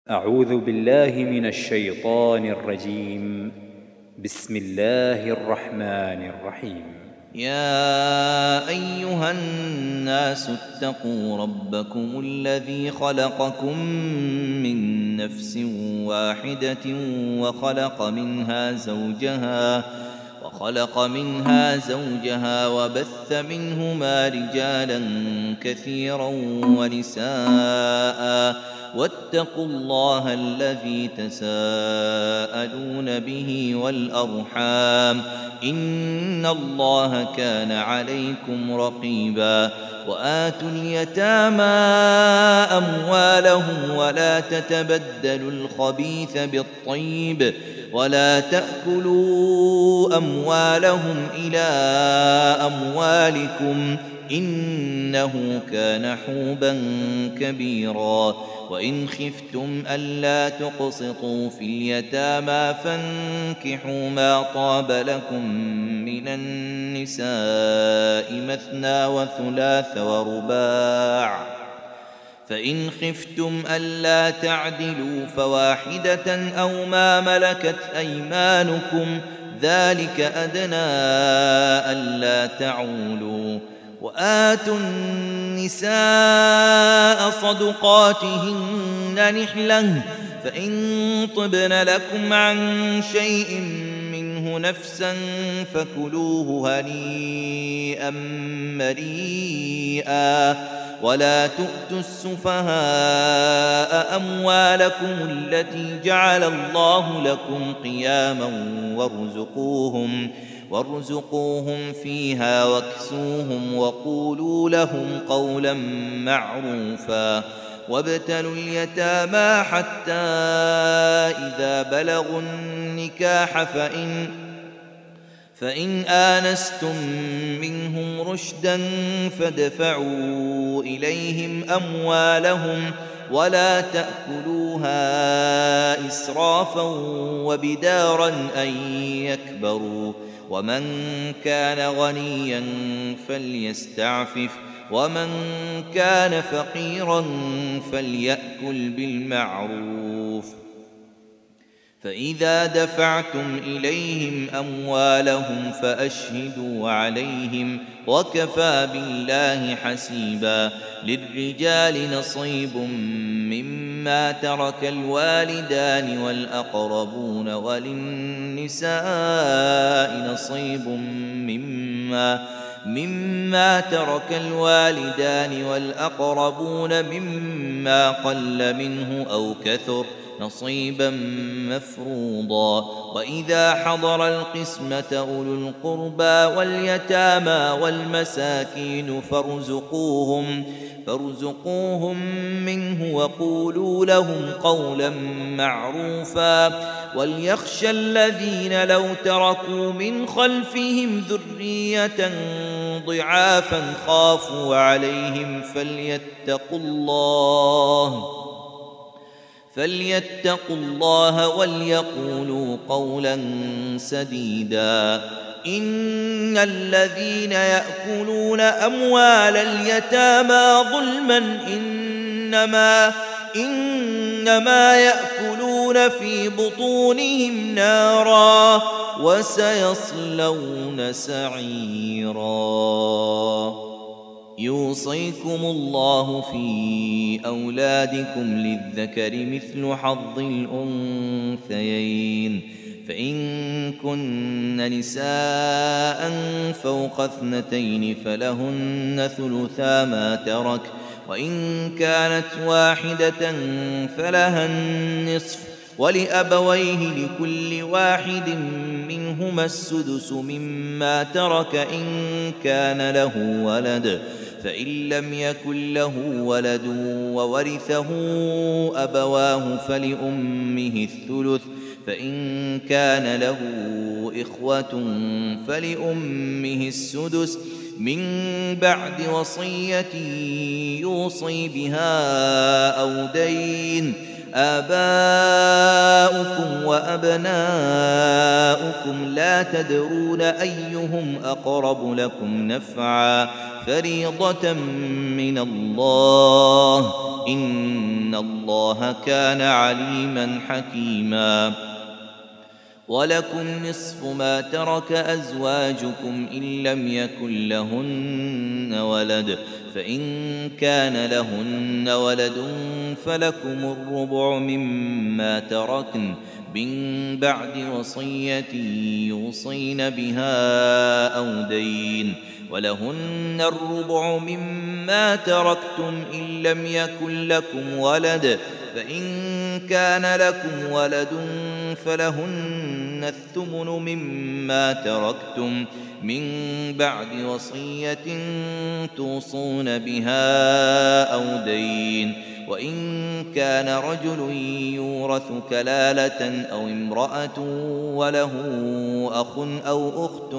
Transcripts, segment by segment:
أعوذ بالله من الشيطان الرجيم. بسم الله الرحمن الرحيم. يا أيها الناس اتقوا ربكم الذي خلقكم من نفس واحدة وخلق منها زوجها وبث منهما رجالا كثيرا ونساء واتقوا الله الذي تساءلون به والأرحام إن الله كان عليكم رقيبا وآتوا اليتامى أموالهم ولا تتبدلوا الخبيث بالطيب ولا تأكلوا أموالهم إلى أموالكم إنه كان حوبا كبيرا وإن خفتم ألا تقسطوا في اليتامى فانكحوا ما طاب لكم من النساء مثنى وثلاث ورباع فإن خفتم ألا تعدلوا فواحدة أو ما ملكت أيمانكم ذلك أدنى ألا تعولوا وآتوا النساء صدقاتهن نحلة فإن طبن لكم عن شيء منه نفسا فكلوه هنيئا مريئا ولا تؤتوا السفهاء أموالكم التي جعل الله لكم قياما وارزقوهم فيها واكسوهم وقولوا لهم قولا معروفا وابتلوا اليتامى حتى إذا بلغوا النكاح فإن آنستم منهم رشدا فادفعوا إليهم أموالهم ولا تأكلوها إسرافا وبدارا أن يكبروا ومن كان غنيا فليستعفف ومن كان فقيرا فليأكل بالمعروف فإذا دفعتم إليهم أموالهم فأشهدوا عليهم وكفى بالله حسيبا للرجال نصيب مما ترك الوالدان والأقربون وللنساء نصيب مما ترك الوالدان والأقربون مما قل منه أو كثر نصيبا مفروضا وإذا حضر القسمة أولو القربى واليتامى والمساكين فارزقوهم منه وقولوا لهم قولا معروفا وليخشى الذين لو تركوا من خلفهم ذرية ضعافا خافوا عليهم فليتقوا الله وليقولوا قولا سديدا إن الذين يأكلون أموال اليتامى ظلما إنما يأكلون في بطونهم نارا وسيصلون سعيرا يوصيكم الله في أولادكم للذكر مثل حظ الأنثيين فإن كن نساء فوق 2 فلهن ثلثا ما ترك وإن كانت واحدة فلها النصف ولأبويه لكل واحد منهما السدس مما ترك إن كان له ولد فإن لم يكن له ولد وورثه أبواه فلأمه الثلث فإن كان له إخوة فلأمه السدس من بعد وصية يوصي بها أو دين آباؤكم وأبناؤكم لا تدرون أيهم أقرب لكم نفعا فريضة من الله إن الله كان عليما حكيما ولكم نصف ما ترك أزواجكم إن لم يكن لهن ولد فإن كان لهن ولد فلكم الربع مما تركن من بعد وصية يوصين بها أو دين ولهن الربع مما تركتم إن لم يكن لكم ولد فإن كان لكم ولد فلهن الثمن مما تركتم من بعد وصية توصون بها أو دين وإن كان رجل يورث كلالة أو امرأة وله أخ أو أخت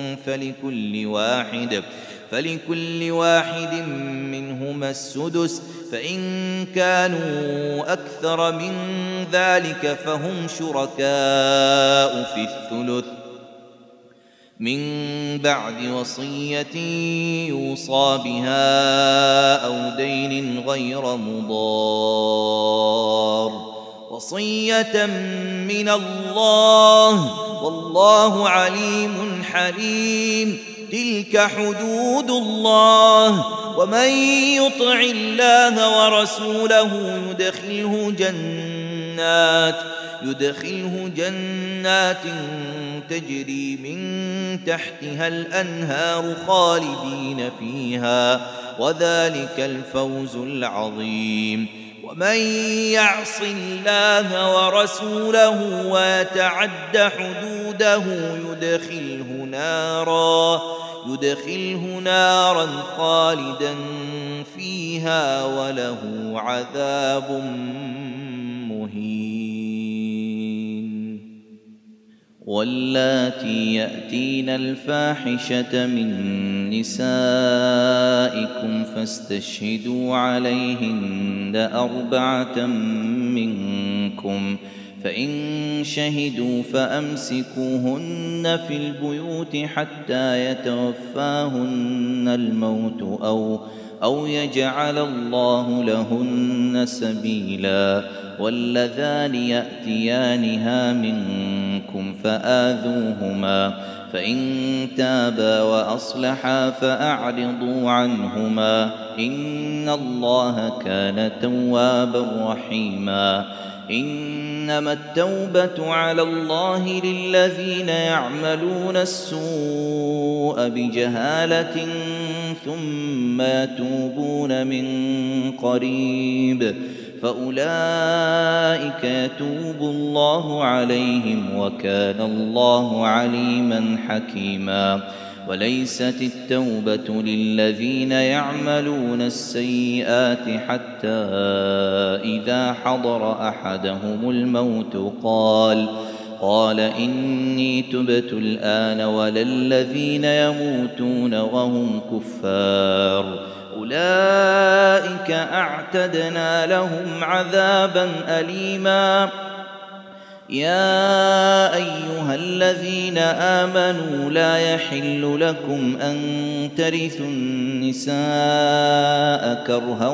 فلكل واحد منهما السدس فإن كانوا أكثر من ذلك فهم شركاء في الثلث من بعد وصية يوصى بها أو دين غير مضار وصية من الله والله عليم حليم تلك حدود الله ومن يطع الله ورسوله يدخله جنات تجري من تحتها الأنهار خالدين فيها وذلك الفوز العظيم ومن يعص الله ورسوله ويتعد حدوده يدخله نارا خالدا فيها وله عذاب مهين واللاتي يأتين الفاحشة من نسائكم فاستشهدوا عليهن 4 منكم فإن شهدوا فأمسكوهن في البيوت حتى يتوفاهن الموت أو يجعل الله لهن سبيلا واللذان يأتيانها منكم فآذوهما فإن تابا وأصلحا فأعرضوا عنهما إن الله كان توابا رحيما إنما التوبة على الله للذين يعملون السوء بجهالة ثم يتوبون من قريب فأولئك يتوب الله عليهم وكان الله عليما حكيما وليست التوبة للذين يعملون السيئات حتى إذا حضر أحدهم الموت قال إني تبت الآن ولا الذين يموتون وهم كفار أولئك أعتدنا لهم عذابا أليما يا أيها الذين آمنوا لا يحل لكم أن ترثوا النساء كرها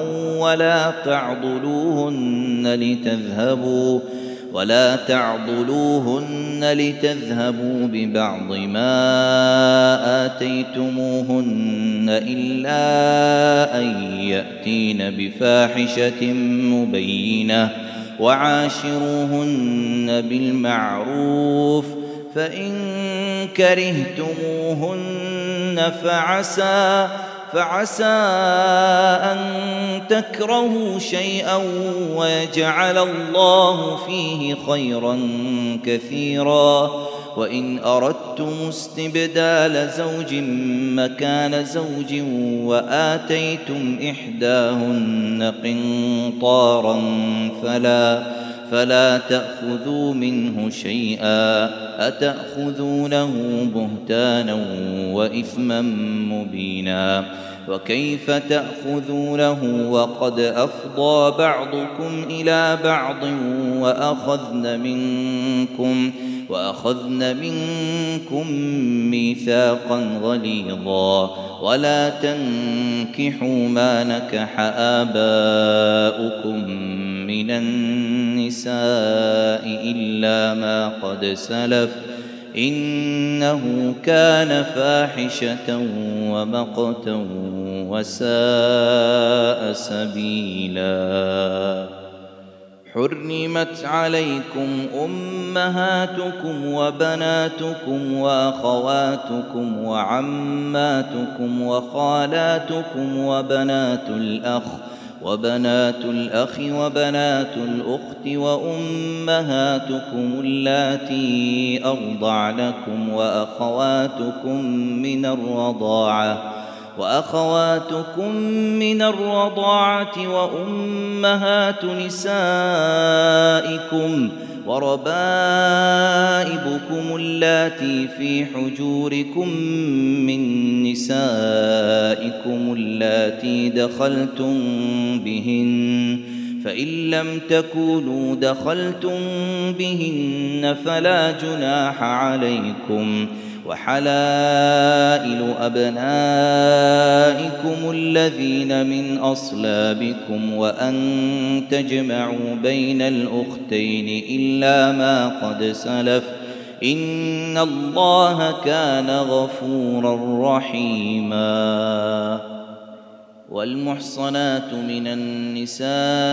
ولا تعضلوهن لتذهبوا ببعض ما آتيتموهن إلا أن يأتين بفاحشة مبينة وعاشروهن بالمعروف فإن كرهتموهن فعسى أن تكرهوا شيئا ويجعل الله فيه خيرا كثيرا وإن أردتم استبدال زوج مكان زوج وآتيتم إحداهن قنطارا فلا تأخذوا منه شيئا أتأخذونه بهتانا وإثما مبينا وكيف تأخذونه وقد أفضى بعضكم إلى بعض وأخذن منكم ميثاقا غليظا ولا تنكحوا ما نكح آباؤكم من النساء إلا ما قد سلف إنه كان فاحشة ومقتا وساء سبيلا. حرمت عليكم أمهاتكم وبناتكم وأخواتكم وعماتكم وخالاتكم وبنات الأخ وبنات الأخت وأمهاتكم اللاتي أرضعنكم وأخواتكم من الرضاعة وأمهات نسائكم وربائبكم اللاتي في حجوركم من نسائكم اللاتي دخلتم بهن فإن لم تكونوا دخلتم بهن فلا جناح عليكم وحلائل أبنائكم الذين من أصلابكم وأن تجمعوا بين الأختين إلا ما قد سلف إن الله كان غفورا رحيما. والمحصنات من النساء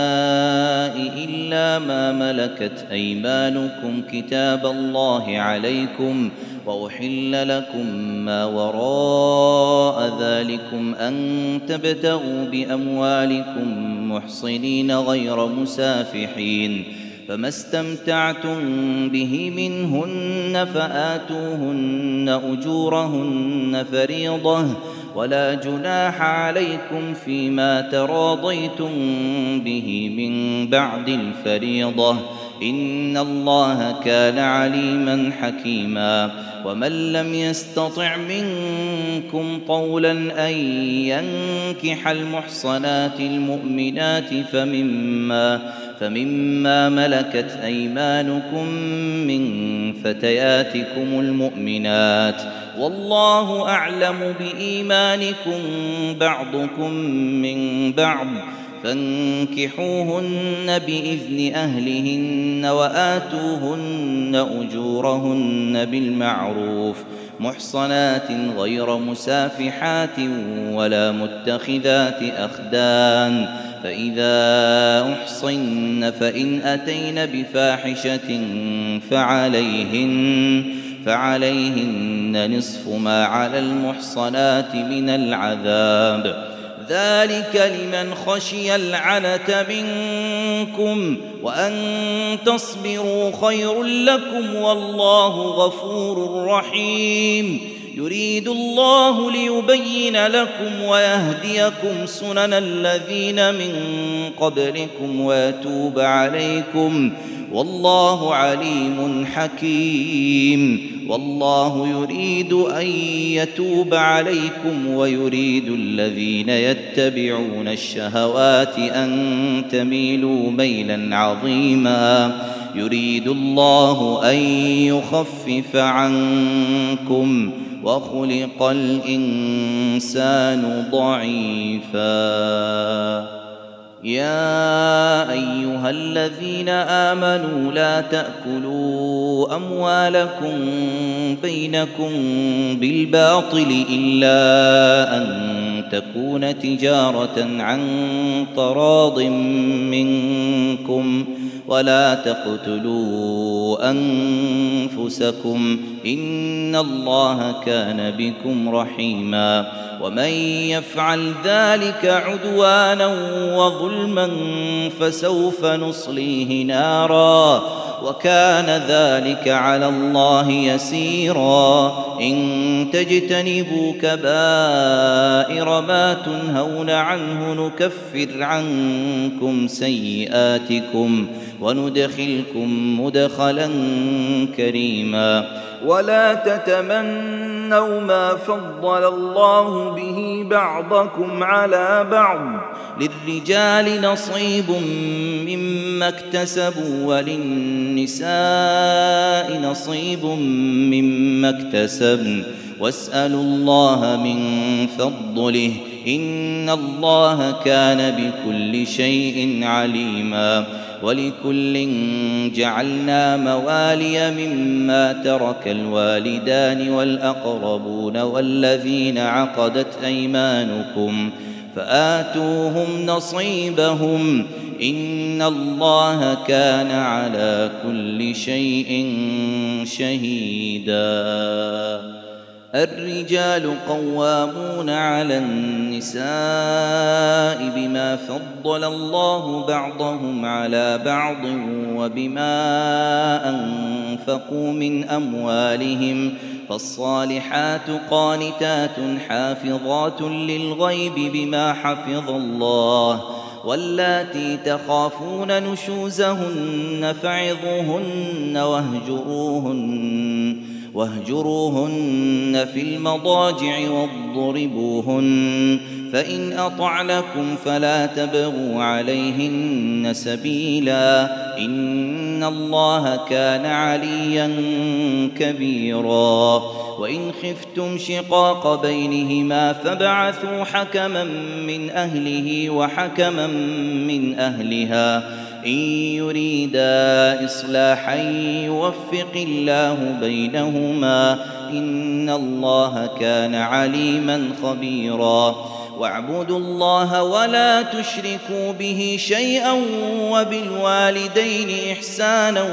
إلا ما ملكت أيمانكم كتاب الله عليكم وأحل لكم ما وراء ذلكم أن تبتغوا بأموالكم محصنين غير مسافحين فما استمتعتم به منهن فآتوهن أجورهن فريضة ولا جناح عليكم فيما تراضيتم به من بعد الفريضة إن الله كان عليما حكيما. ومن لم يستطع منكم طولا أن ينكح المحصنات المؤمنات فمما ملكت أيمانكم من فتياتكم المؤمنات والله أعلم بإيمانكم بعضكم من بعض فانكحوهن بإذن أهلهن وآتوهن أجورهن بالمعروف محصنات غير مسافحات ولا متخذات أخدان فإذا أحصن فإن أتين بفاحشة فعليهن نصف ما على المحصنات من العذاب ذلك لمن خشي العنة منكم وأن تصبروا خير لكم والله غفور رحيم. يريد الله ليبين لكم ويهديكم سنن الذين من قبلكم ويتوب عليكم والله عليم حكيم. والله يريد أن يتوب عليكم ويريد الذين يتبعون الشهوات أن تميلوا ميلا عظيما. يريد الله أن يخفف عنكم وخلق الإنسان ضعيفا. يا أيها الذين آمنوا لا تأكلوا أموالكم بينكم بالباطل إلا أن تكون تجارة عن تراض منكم ولا تقتلوا أنفسكم إن الله كان بكم رحيما. ومن يفعل ذلك عدوانا وظلما فسوف نصليه نارا وكان ذلك على الله يسيرا. إن تجتنبوا كبائر ما تنهون عنه نكفر عنكم سيئاتكم وندخلكم مدخلا كريما. ولا تتمنوا ما فضل الله به بعضكم على بعض، للرجال نصيب مما اكتسبوا وللنساء نصيب مما اكتسبن واسألوا الله من فضله إن الله كان بكل شيء عليما. ولكل جعلنا موالي مما ترك الوالدان والأقربون والذين عقدت أيمانكم فآتوهم نصيبهم إن الله كان على كل شيء شهيدا. الرجال قوامون على النساء بما فضل الله بعضهم على بعض وبما أنفقوا من أموالهم، فالصالحات قانتات حافظات للغيب بما حفظ الله، واللاتي تخافون نشوزهن فعظوهن واهجروهن في المضاجع واضربوهن، فإن أطعنكم فلا تبغوا عليهن سبيلا إن الله كان عليا كبيرا. وإن خفتم شقاق بينهما فابعثوا حكما من أهله وحكما من أهلها إن يريدا إصلاحا يوفق الله بينهما إن الله كان عليما خبيرا. واعبدوا الله ولا تشركوا به شيئا وبالوالدين إحسانا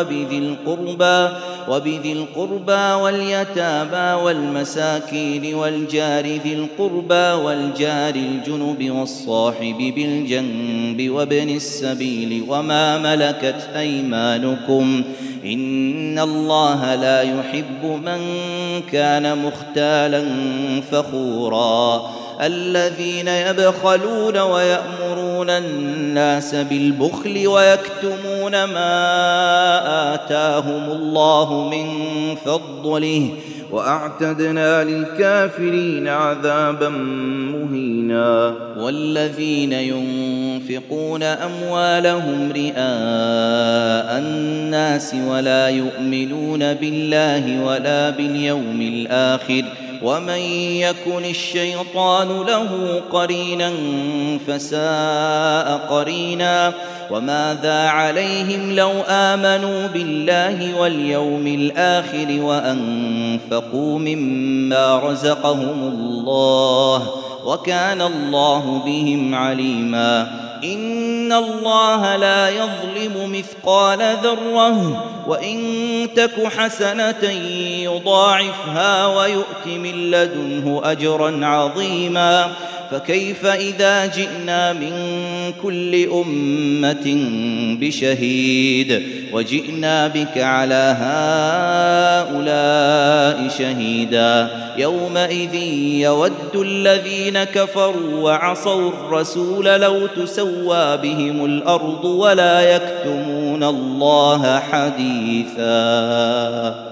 وبذي القربى واليتامى والمساكين والجار ذي القربى والجار الجنب والصاحب بالجنب وابن السبيل وما ملكت أيمانكم إن الله لا يحب من كان مختالا فخورا. الذين يبخلون ويأمرون الناس بالبخل ويكتمون ما آتاهم الله من فضله وأعتدنا للكافرين عذابا مهينا. والذين ينفقون أموالهم رئاء الناس ولا يؤمنون بالله ولا باليوم الآخر ومن يكن الشيطان له قرينا فساء قرينا. وماذا عليهم لو آمنوا بالله واليوم الآخر وأنفقوا مما رزقهم الله وكان الله بهم عليما. إن الله لا يظلم مثقال ذرة وإن تك حسنة يضاعفها ويؤت من لدنه أجرا عظيما. فكيف إذا جئنا من كل أمة بشهيد وجئنا بك على هؤلاء شهيدا يومئذ يود الذين كفروا وعصوا الرسول لو تسوى بهم الأرض ولا يكتمون الله حديثا.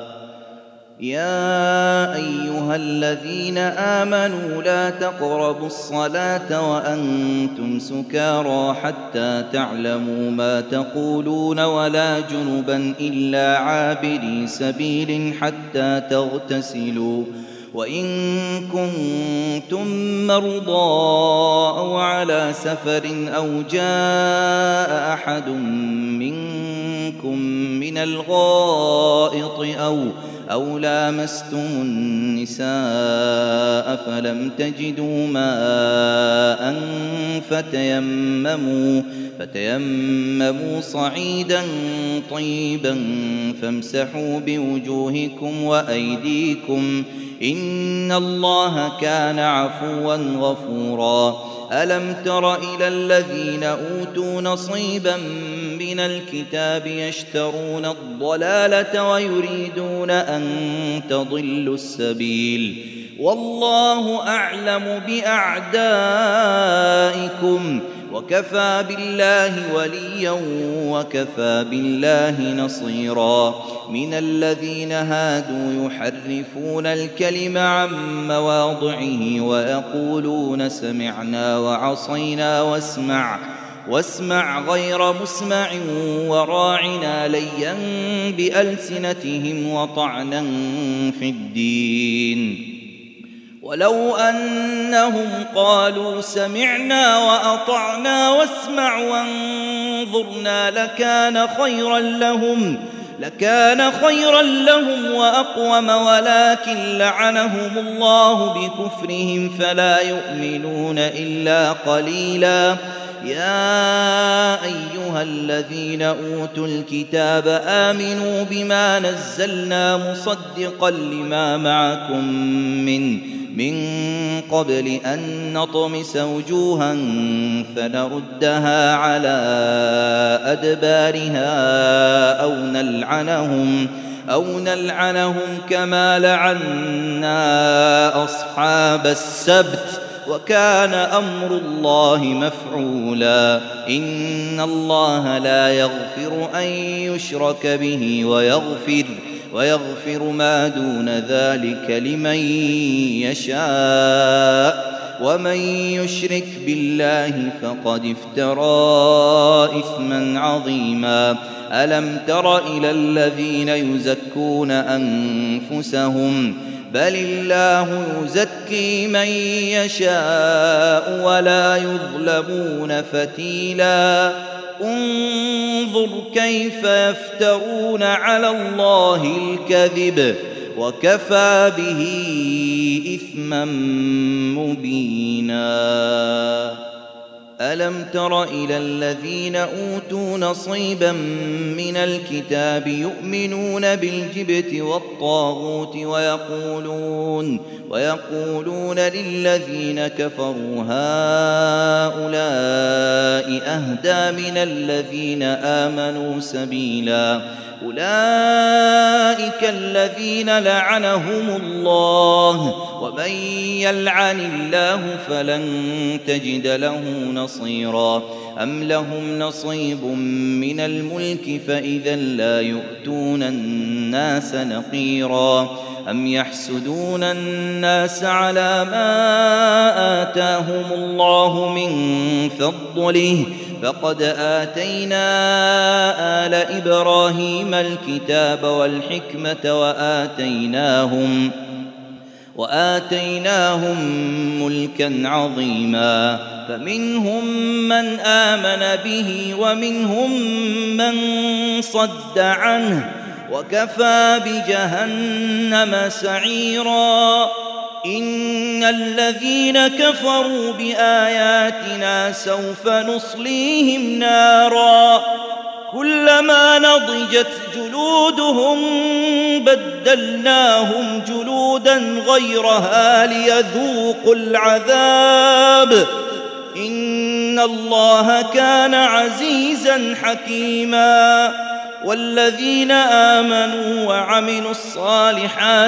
يا أيها الذين آمنوا لا تقربوا الصلاة وأنتم سكارى حتى تعلموا ما تقولون ولا جنبا إلا عابري سبيل حتى تغتسلوا وإن كنتم مرضى أو على سفر أو جاء أحد منكم من الغائط أو لامستم النساء فلم تجدوا ماء فتيمموا صعيدا طيبا فامسحوا بوجوهكم وأيديكم إن الله كان عفوا غفورا. ألم تر إلى الذين أوتوا نصيبا من من الكتاب يشترون الضلالة ويريدون أن تضلوا السبيل والله أعلم بأعدائكم وكفى بالله وليا وكفى بالله نصيرا من الذين هادوا يحرفون الكلم عن مواضعه ويقولون سمعنا وعصينا واسمع غير مسمع وراعنا ليا بألسنتهم وطعنا في الدين ولو أنهم قالوا سمعنا وأطعنا واسمع وانظرنا لكان خيرا لهم وأقوم ولكن لعنهم الله بكفرهم فلا يؤمنون إلا قليلا يا أيها الذين أوتوا الكتاب آمنوا بما نزلنا مصدقا لما معكم من قبل أن نطمس وجوها فنردها على أدبارها أو نلعنهم كما لعنا أصحاب السبت وكان أمر الله مفعولا إن الله لا يغفر أن يشرك به ويغفر ما دون ذلك لمن يشاء ومن يشرك بالله فقد افترى إثما عظيما ألم تر إلى الذين يزكون أنفسهم بل الله يزكي من يشاء ولا يظلمون فتيلا انظر كيف يفترون على الله الكذب وكفى به إثما مبينا ألم تر إلى الذين أوتوا نصيبا من الكتاب يؤمنون بالجبت والطاغوت ويقولون للذين كفروا هؤلاء أهدى من الذين آمنوا سبيلا أولئك الذين لعنهم الله ومن يلعن الله فلن تجد له نصيرا أم لهم نصيب من الملك فإذا لا يؤتون الناس نقيرا أم يحسدون الناس على ما آتاهم الله من فضله فقد آتينا آل إبراهيم الكتاب والحكمة وآتيناهم ملكا عظيما فمنهم من آمن به ومنهم من صد عنه وكفى بجهنم سعيرا إن الذين كفروا بآياتنا سوف نصليهم نارا كلما نضجت جلودهم بدلناهم جلودا غيرها ليذوقوا العذاب إن الله كان عزيزا حكيما والذين آمنوا وعملوا الصالحات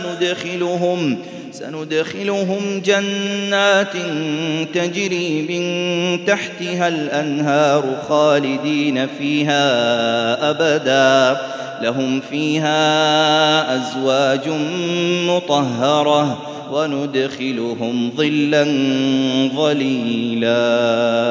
سندخلهم جنات تجري من تحتها الأنهار خالدين فيها أبدا لهم فيها أزواج مطهرة وندخلهم ظلا ظليلا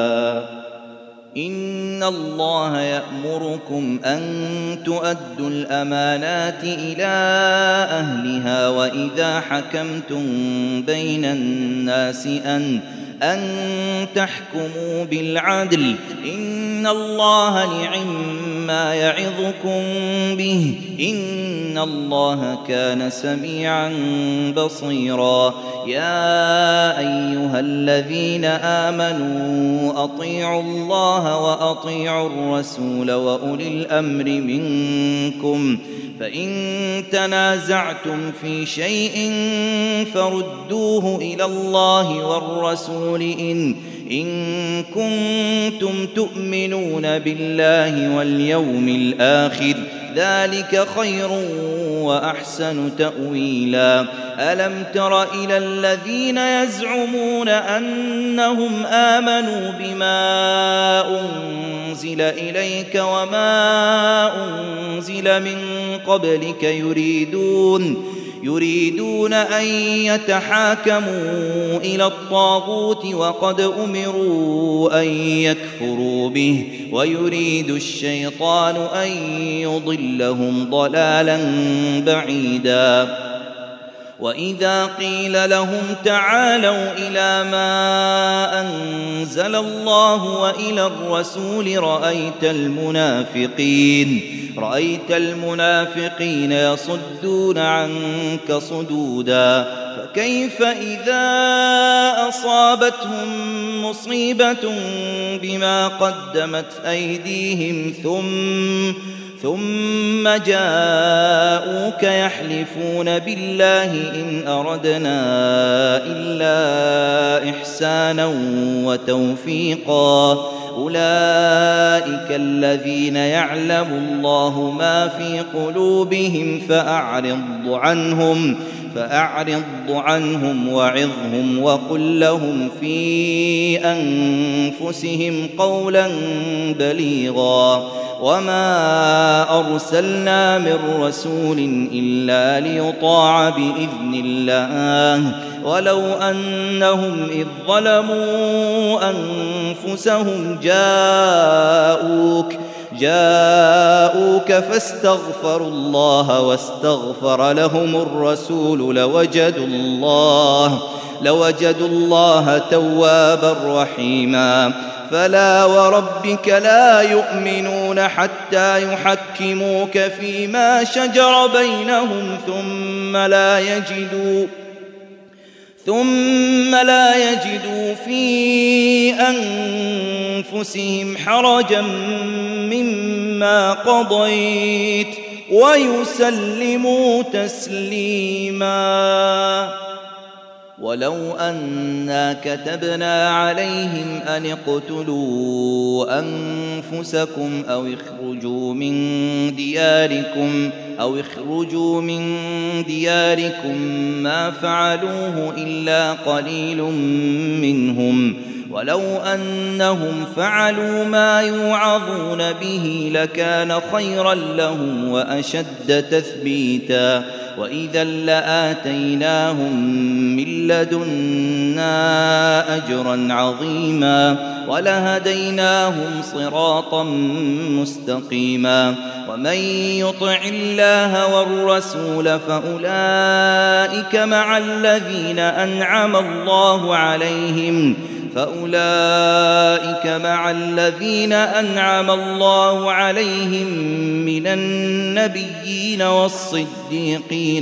إن الله يأمركم أن تؤدوا الأمانات إلى أهلها وإذا حكمتم بين الناس أن تحكموا بالعدل إن الله نعما يعظكم به إن الله كان سميعا بصيرا يا أيها الذين آمنوا أطيعوا الله وأطيعوا الرسول وأولي الأمر منكم فإن تنازعتم في شيء فردوه إلى الله والرسول إن كنتم تؤمنون بالله واليوم الآخر ذلك خير وأحسن تأويلا ألم تر إلى الذين يزعمون أنهم آمنوا بما أنزل إليك وما أنزل من قبلك يريدون أن يتحاكموا إلى الطاغوت وقد أمروا أن يكفروا به ويريد الشيطان أن يضلهم ضلالا بعيدا وإذا قيل لهم تعالوا إلى ما أنزل الله وإلى الرسول رأيت المنافقين يصدون عنك صدودا فكيف إذا أصابتهم مصيبة بما قدمت أيديهم ثم جاءوك يحلفون بالله إن أردنا إلا إحسانا وتوفيقا أولئك الذين يعلم الله ما في قلوبهم فأعرض عنهم وعظهم وقل لهم في أنفسهم قولا بليغا وما أرسلنا من رسول إلا ليطاع بإذن الله ولو أنهم إذ ظلموا أنفسهم جاءوك فاستغفروا الله واستغفر لهم الرسول لوجدوا الله توابا رحيما فلا وربك لا يؤمنون حتى يحكموك فيما شجر بينهم ثم لا يجدوا في أنفسهم حرجا مما قضيت ويسلموا تسليما ولو أنا كتبنا عليهم أن اقتلوا أنفسكم أو اخرجوا من دياركم ما فعلوه إلا قليل منهم ولو أنهم فعلوا ما يوعظون به لكان خيرا لهم وأشد تثبيتا وإذا لآتيناهم من لدنا أجرا عظيما ولهديناهم صراطا مستقيما ومن يطع الله والرسول فأولئك مع الذين أنعم الله عليهم من النبيين والصديقين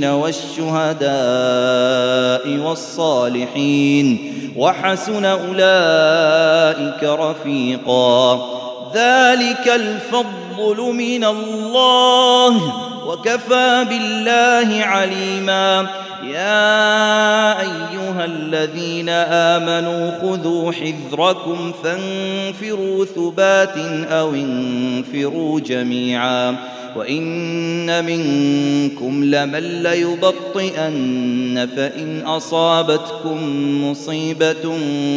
والشهداء والصالحين وحسن أولئك رفيقا ذلك الفضل من الله وكفى بالله عليما يا أيها الذين آمنوا خذوا حذركم فانفروا ثبات أو انفروا جميعا وإن منكم لمن ليبطئن فإن أصابتكم مصيبة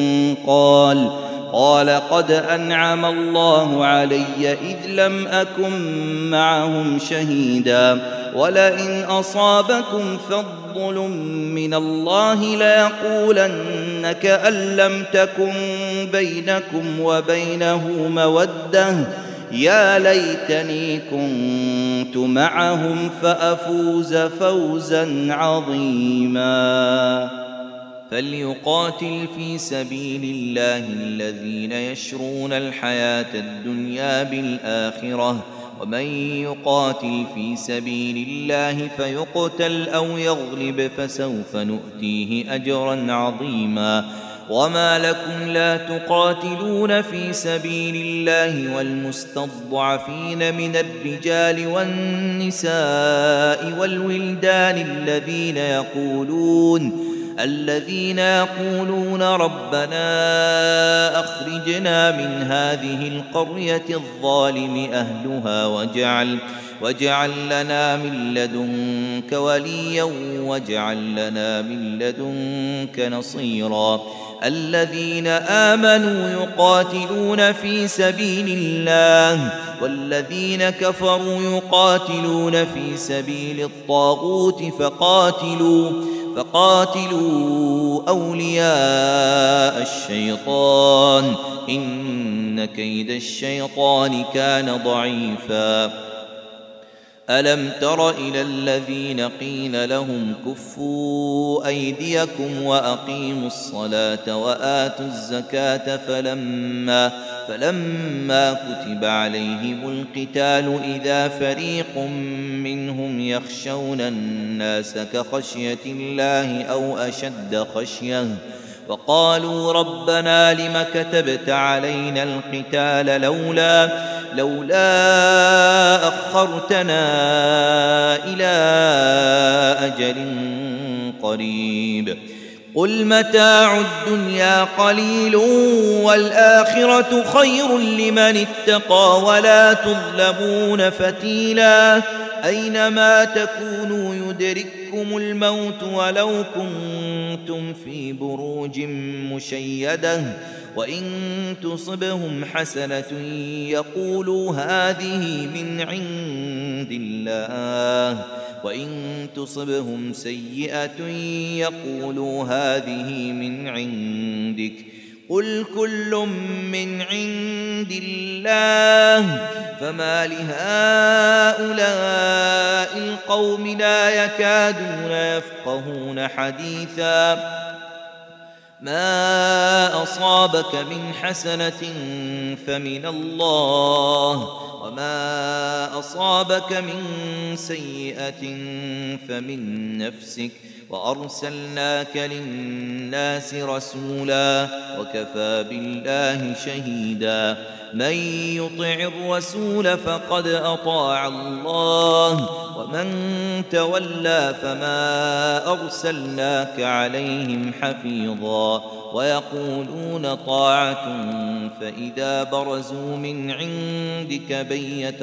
قال قد أنعم الله علي إذ لم أكن معهم شهيدا ولئن أصابكم فضل من الله ليقولن كأن لم تكن بينكم وبينه مودة يا ليتني كنت معهم فأفوز فوزا عظيما فليقاتل في سبيل الله الذين يشرون الحياة الدنيا بالآخرة ومن يقاتل في سبيل الله فيقتل أو يغلب فسوف نؤتيه أجرا عظيما وما لكم لا تقاتلون في سبيل الله والمستضعفين من الرجال والنساء والولدان الذين يقولون ربنا أخرجنا من هذه القرية الظالم أهلها واجعل لنا من لدنك وليا واجعل لنا من لدنك نصيرا الذين آمنوا يقاتلون في سبيل الله والذين كفروا يقاتلون في سبيل الطاغوت فقاتلوا أولياء الشيطان إن كيد الشيطان كان ضعيفا ألم تر إلى الذين قيل لهم كفوا أيديكم وأقيموا الصلاة وآتوا الزكاة فلما كتب عليهم القتال إذا فريق منهم يخشون الناس كخشية الله أو أشد خشية وقالوا ربنا لم كتبت علينا القتال لولا أخرتنا إلى أجل قريب قل متاع الدنيا قليل والآخرة خير لمن اتقى ولا تظلمون فتيلا أينما تكونوا يدرككم الموت ولو كنتم في بروج مشيدة وإن تصبهم حسنة يقولوا هذه من عند الله وإن تصبهم سيئة يقولوا هذه من عندك قل كل من عند الله فما لهؤلاء القوم لا يكادون يفقهون حديثا ما أصابك من حسنة فمن الله وما أصابك من سيئة فمن نفسك وأرسلناك للناس رسولا وكفى بالله شهيدا من يطع الرسول فقد أطاع الله ومن تولى فما أرسلناك عليهم حفيظا ويقولون طاعة فإذا برزوا من عندك بيت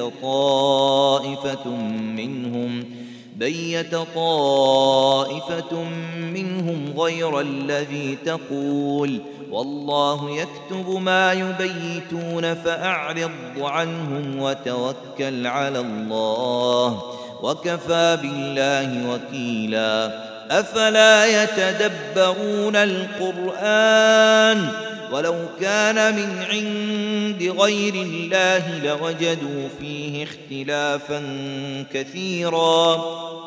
طائفة منهم غير الذي تقول والله يكتب ما يبيتون فأعرض عنهم وتوكل على الله وكفى بالله وكيلا أفلا يتدبرون القرآن ولو كان من عند غير الله لوجدوا فيه اختلافا كثيرا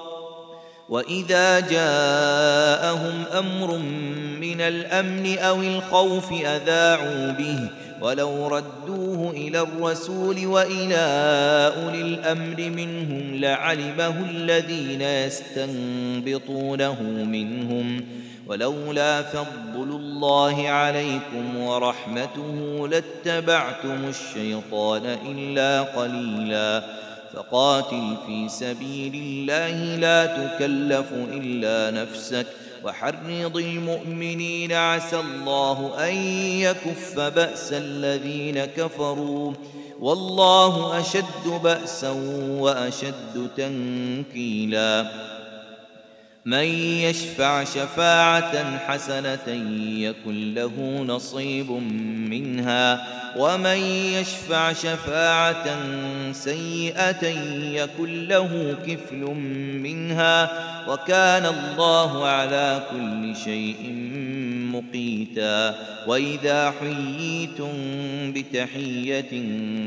وإذا جاءهم أمر من الأمن أو الخوف أذاعوا به ولو ردوه إلى الرسول وإلى أولي الأمر منهم لعلمه الذين يستنبطونه منهم ولولا فضل الله عليكم ورحمته لاتبعتم الشيطان إلا قليلا فقاتل في سبيل الله لا تكلف إلا نفسك وحرض المؤمنين عسى الله أن يكف بأس الذين كفروا والله أشد بأسا وأشد تنكيلا من يشفع شفاعة حسنة يكن له نصيب منها ومن يشفع شفاعة سيئة يكن له كفل منها وكان الله على كل شيء مقيتا وإذا حييتم بتحية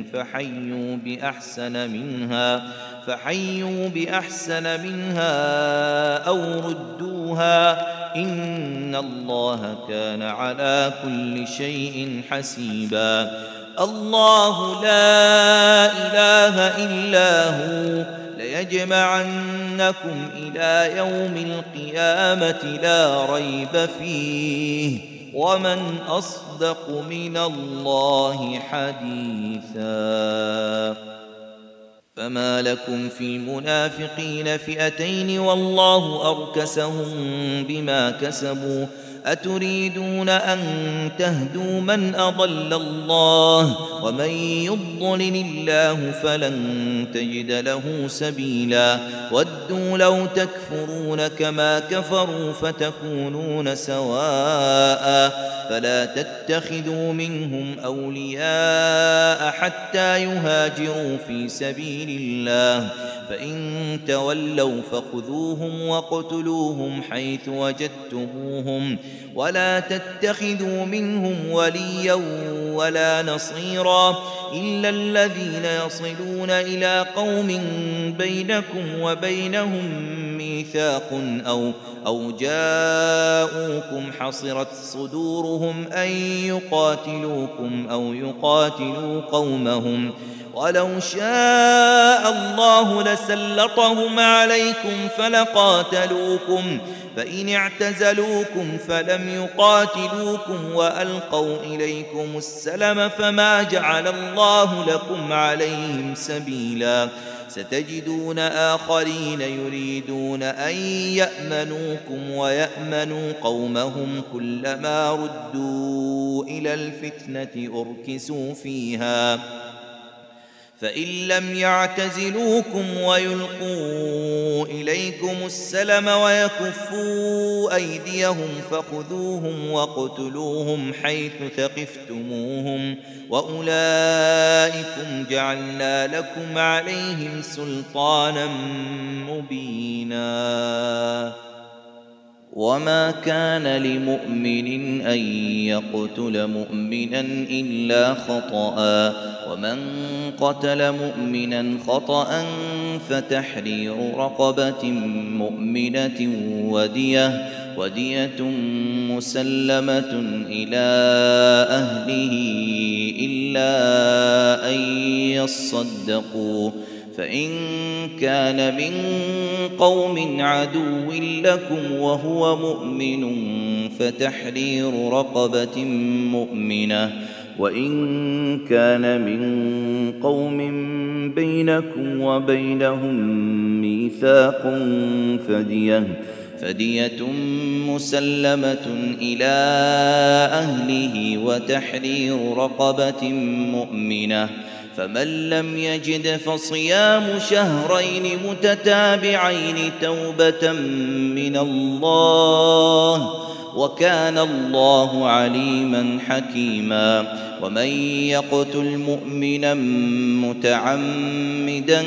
فحيوا بأحسن منها أو ردوها إن الله كان على كل شيء حسيبا الله لا إله إلا هو ليجمعنكم إلى يوم القيامة لا ريب فيه ومن أصدق من الله حديثا فما لكم في المنافقين فئتين والله أركسهم بما كسبوا أتريدون أن تهدوا من أضل الله ومن يضلل الله فلن تجد له سبيلا ودوا لو تكفرون كما كفروا فتكونون سواء فلا تتخذوا منهم أولياء حتى يهاجروا في سبيل الله فإن تولوا فخذوهم واقتلوهم حيث وجدتموهم ولا تتخذوا منهم وليا ولا نصيرا إلا الذين يصلون إلى قوم بينكم وبينهم ميثاق أو جاءوكم حصرت صدورهم أن يقاتلوكم أو يقاتلوا قومهم ولو شاء الله لسلطهم عليكم فلقاتلوكم فإن اعتزلوكم فلم يقاتلوكم وألقوا إليكم السلم فما جعل الله لكم عليهم سبيلا ستجدون آخرين يريدون أن يأمنوكم ويأمنوا قومهم كلما ردوا إلى الفتنة أركسوا فيها فإن لم يعتزلوكم ويلقوا إليكم السلم ويكفوا أيديهم فخذوهم واقتلوهم حيث ثقفتموهم وأولئكم جعلنا لكم عليهم سلطانا مبينا وما كان لمؤمن أن يقتل مؤمنا إلا خطأ ومن قتل مؤمنا خطأ فتحرير رقبة مؤمنة ودية مسلمة إلى أهله إلا أن يصدقوا فإن كان من قوم عدو لكم وهو مؤمن فتحرير رقبة مؤمنة وإن كان من قوم بينكم وبينهم ميثاق فدية مسلمة إلى أهله وتحرير رقبة مؤمنة فمن لم يجد فصيام شهرين متتابعين توبة من الله وكان الله عليما حكيما ومن يقتل مؤمنا متعمدا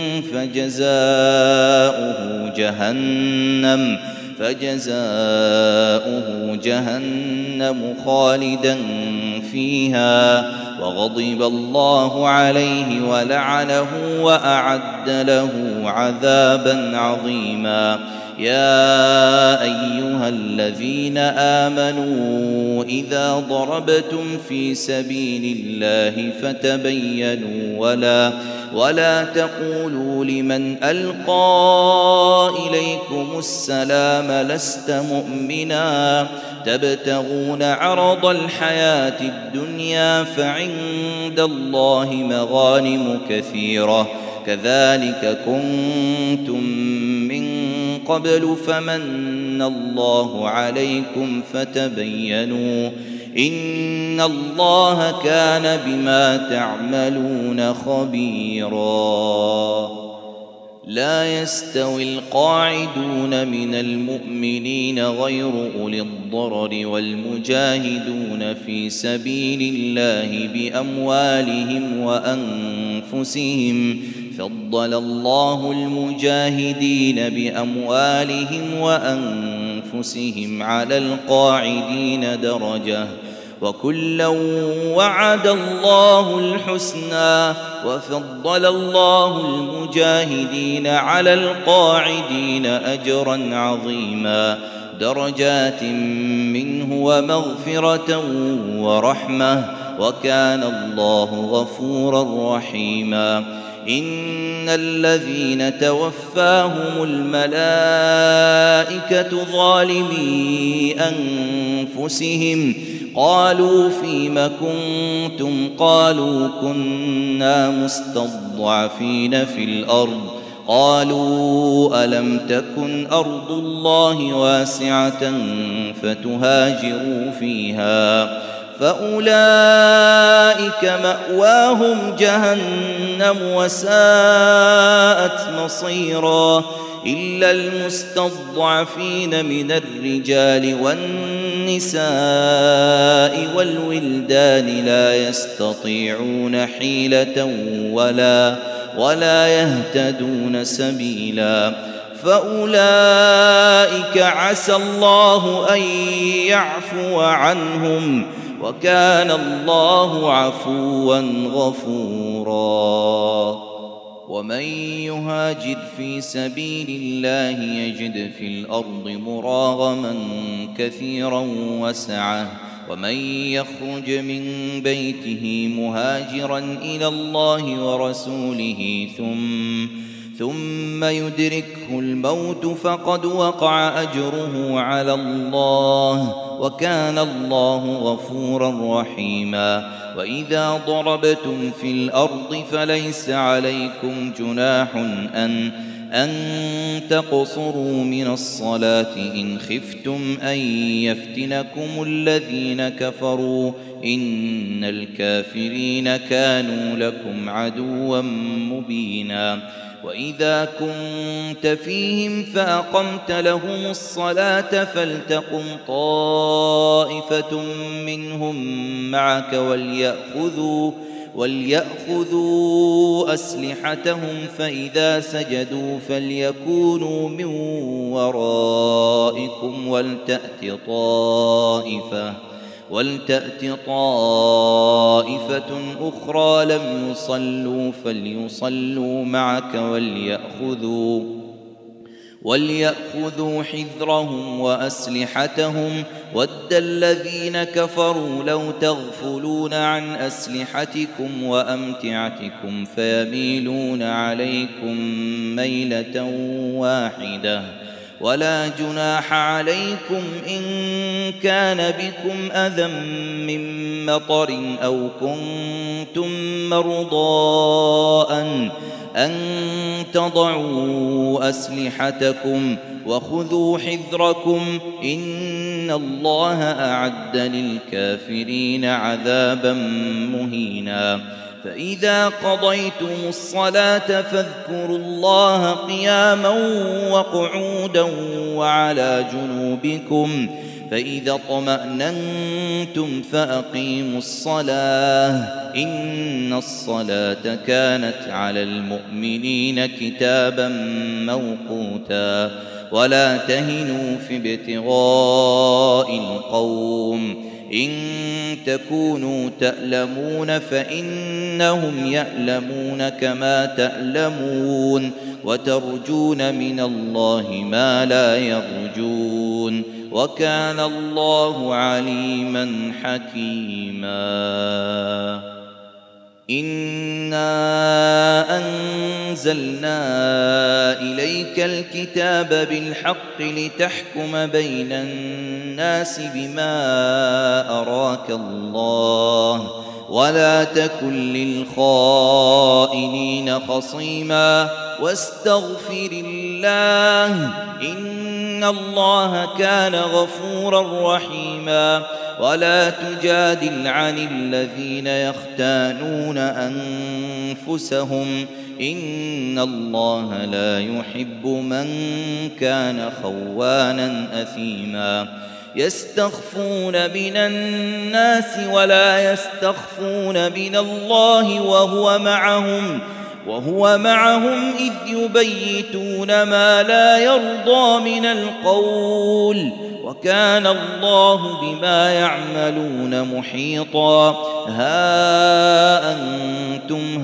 فجزاؤه جهنم خالدا فيها وغضب الله عليه ولعنه وأعد له عذابا عظيما يا أيها الذين آمنوا إذا ضربتم في سبيل الله فتبينوا ولا تقولوا لمن ألقى إليكم السلام لست مؤمنا تبتغون عرض الحياة الدنيا فعند الله مغانم كثيرة كذلك كنتم من قبل فمن الله عليكم فتبينوا إن الله كان بما تعملون خبيرا لا يستوي القاعدون من المؤمنين غير أولي الضرر والمجاهدون في سبيل الله بأموالهم وأنفسهم فضل الله المجاهدين بأموالهم وأنفسهم على القاعدين درجة وكلا وعد الله الحسنى وفضل الله المجاهدين على القاعدين أجرا عظيما درجات منه ومغفرة ورحمة وكان الله غفورا رحيما إن الذين توفاهم الملائكة ظالمي أنفسهم قالوا فيم كنتم قالوا كنا مستضعفين في الأرض قالوا ألم تكن أرض الله واسعة فتهاجروا فيها فأولئك مأواهم جهنم وساءت مصيرا إلا المستضعفين من الرجال والنساء والولدان لا يستطيعون حيلة ولا يهتدون سبيلا فأولئك عسى الله أن يعفو عنهم وكان الله عفوا غفورا ومن يهاجر في سبيل الله يجد في الأرض مراغما كثيرا وسعة ومن يخرج من بيته مهاجرا إلى الله ورسوله ثم يدركه الموت فقد وقع أجره على الله وكان الله غفورا رحيما وإذا ضربتم في الأرض فليس عليكم جناح أن تقصروا من الصلاة إن خفتم أن يفتنكم الذين كفروا إن الكافرين كانوا لكم عدوا مبينا وإذا كنت فيهم فأقمت لهم الصلاة فلتقم طائفة منهم معك وليأخذوا أسلحتهم فإذا سجدوا فليكونوا من ورائكم ولتأت طائفة أخرى لم يصلوا فليصلوا معك وليأخذوا حذرهم وأسلحتهم ود الذين كفروا لو تغفلون عن أسلحتكم وأمتعتكم فيميلون عليكم ميلة واحدة ولا جناح عليكم إن كان بكم أذى من مطر أو كنتم مرضى أن تضعوا أسلحتكم وخذوا حذركم إن الله أعد للكافرين عذابا مهينا فإذا قضيتم الصلاة فاذكروا الله قياما وقعودا وعلى جنوبكم فإذا اطمأننتم فأقيموا الصلاة إن الصلاة كانت على المؤمنين كتابا موقوتا ولا تهنوا في ابتغاء القوم إن تكونوا تألمون فإنهم يألمون كما تألمون وترجون من الله ما لا يرجون وكان الله عليما حكيما إنا أنزلنا إليك الكتاب بالحق لتحكم بين الناس بما أراك الله ولا تكن للخائنين خصيما واستغفر الله إن الله كان غفورا رحيما ولا تجادل عن الذين يختانون أنفسهم إن الله لا يحب من كان خوانا أثيما يستخفون من الناس ولا يستخفون من الله وهو معهم إذ يبيتون ما لا يرضى من القول وكان الله بما يعملون محيطا ها أنتم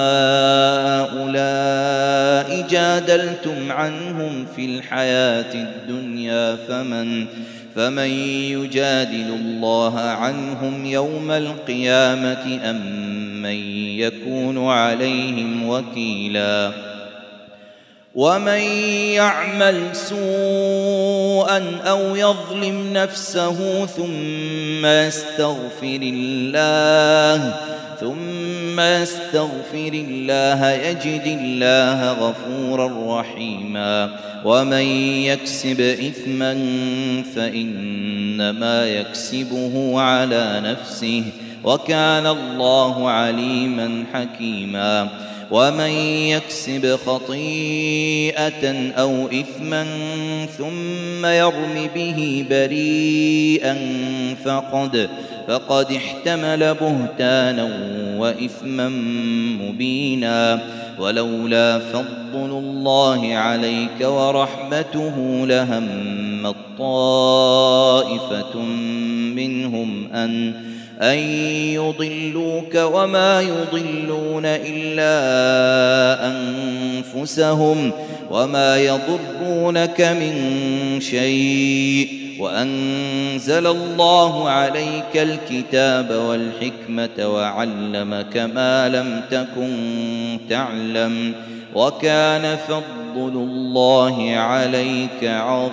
هؤلاء جادلتم عنهم في الحياة الدنيا فمن يجادل الله عنهم يوم القيامة أم من يكون عليهم وكيلا ومن يعمل سوءا أو يظلم نفسه ثم يستغفر الله يجد الله غفورا رحيما ومن يكسب إثما فإنما يكسبه على نفسه وكان الله عليما حكيما ومن يكسب خطيئة أو إثما ثم يرم به بريئا فقد احتمل بهتانا وإثما مبينا ولولا فضل الله عليك ورحمته لهمت طائفة منهم أن يضلوك وما يضلون إلا أنفسهم وما يضرونك من شيء وأنزل الله عليك الكتاب والحكمة وعلمك ما لم تكن تعلم وكان فضل الله عليك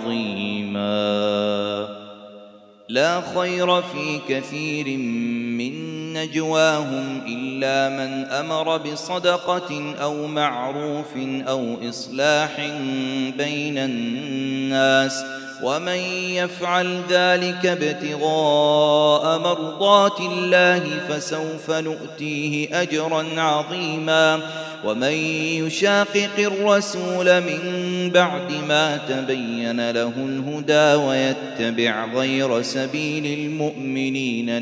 عظيما لا خير في كثير من نجواهم إلا من أمر بصدقة أو معروف أو إصلاح بين الناس ومن يفعل ذلك ابتغاء مرضات الله فسوف نؤتيه أجرا عظيما ومن يشاقق الرسول من بعد ما تبين له الهدى ويتبع غير سبيل المؤمنين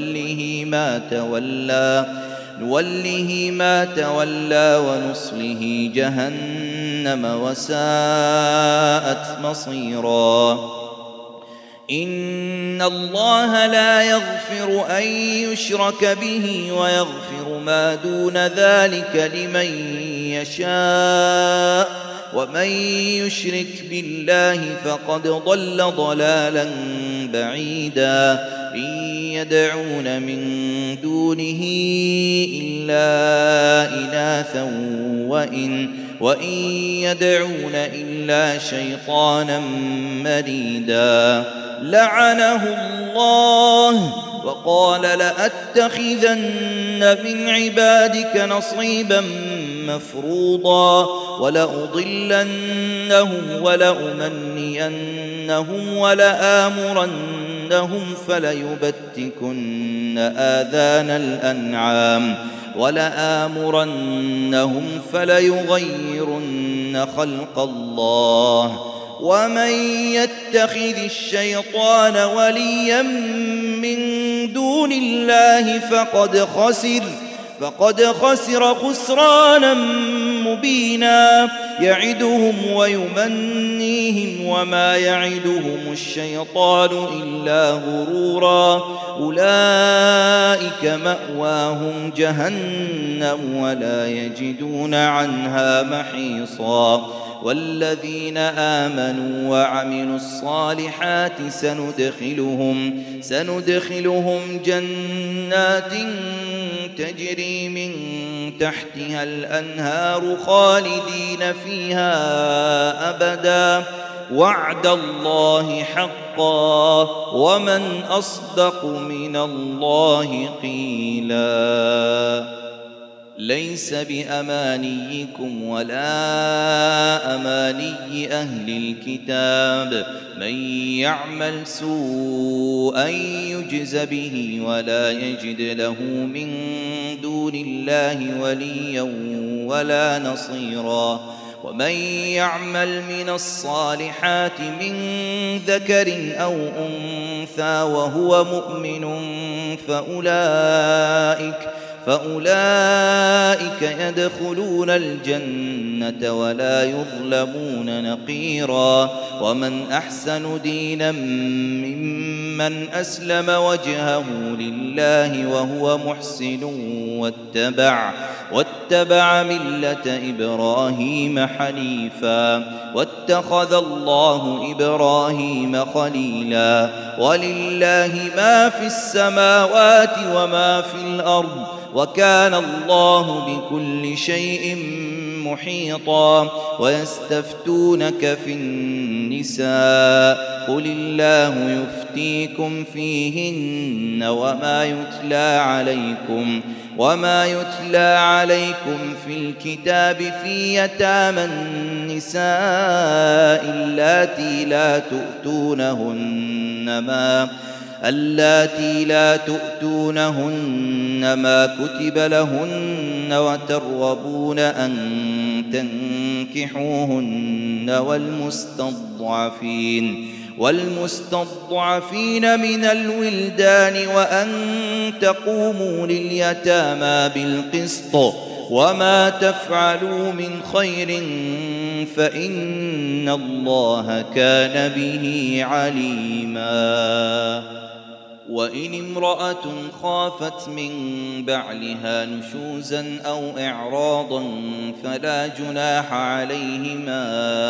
نوله ما تولى ونصله جهنم وساءت مصيرا إن الله لا يغفر أن يشرك به ويغفر ما دون ذلك لمن يشاء ومن يشرك بالله فقد ضل ضلالا بعيدا إن يدعون من دونه إلا إناثا وإن يدعون إلا شيطانا مريدا لعنه الله وقال لأتخذن من عبادك نصيبا مفروضا ولأضلنهم ولأمنينهم ولآمرنهم فليبتكن آذان الأنعام فليغيرن خلق الله ومن يتخذ الشيطان وليا من دون الله فقد خسر خسرانا مبينا يعدهم ويمنيهم وما يعدهم الشيطان إلا غرورا أولئك مأواهم جهنم ولا يجدون عنها محيصا والذين آمنوا وعملوا الصالحات سندخلهم جنات تجري من تحتها الأنهار خالدين فيها أبدا وعد الله حقا ومن أصدق من الله قيلا ليس بأمانيكم ولا أماني أهل الكتاب من يعمل سوءا يجز به ولا يجد له من دون الله وليا ولا نصيرا ومن يعمل من الصالحات من ذكر أو أنثى وهو مؤمن فأولئك يدخلون الجنة ولا يظلمون نقيرا ومن أحسن دينا ممن أسلم وجهه لله وهو محسن واتبع ملة إبراهيم حنيفا واتخذ الله إبراهيم خليلا ولله ما في السماوات وما في الأرض وكان الله بكل شيء محيطا ويستفتونك في النساء قل الله يفتيكم فيهن وما يتلى عليكم في الكتاب في يتامى النساء اللاتي لا تؤتونهن ما كتب لهن وترغبون أن تنكحوهن والمستضعفين من الولدان وأن تقوموا لليتامى بالقسط وما تفعلوا من خير فإن الله كان به عليما. وإن امرأة خافت من بعلها نشوزا أو إعراضا فلا جناح عليهما